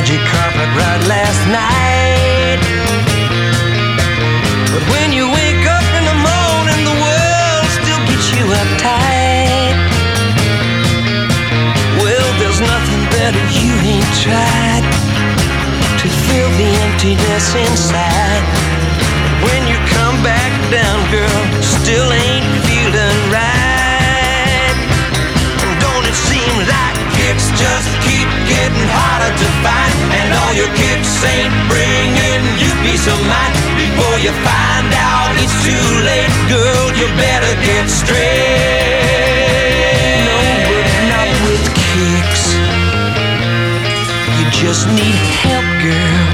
magic carpet ride last night. But when you wake up in the morning, the world still gets you uptight. Well, there's nothing better you ain't tried to fill the emptiness inside. When you come back down, girl, still ain't feeling right. And don't it seem like kicks just keep getting harder to find? And all your kicks ain't bringing you peace of mind. Before you find out it's too late, girl, you better get straight. No, but not with kicks. You just need help, girl.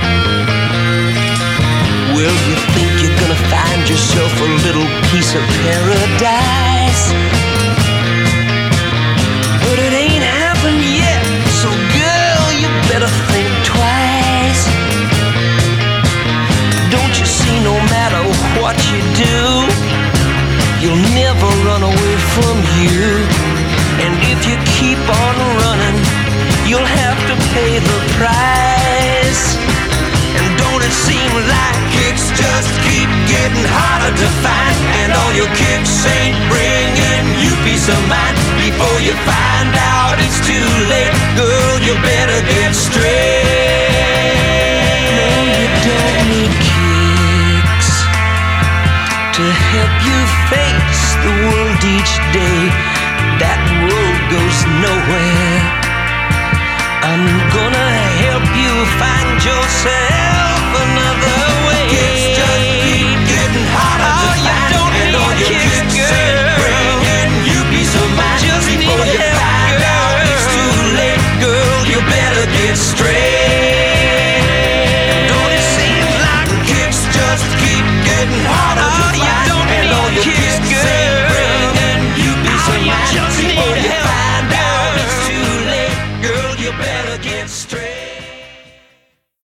Well, you think you're gonna find yourself a little piece of paradise, but it ain't happened yet. So girl, you better think twice. Don't you see, no matter what you do, you'll never run away from you. And if you keep on running, you'll have to pay the price. And don't it seem like kicks just keep getting harder to find? And all your kicks ain't bringing you peace of mind. Before you find out it's too late, girl, you better get straight. No, you don't need kicks to help you face the world each day. That road goes nowhere. I'm gonna help you find yourself another way. Kicks just keep getting harder to find. You don't and all your kicks, girl, bringing you peace of mind. Just before you find out it's too late, girl, you better get straight. Don't it seem like kicks just keep getting harder?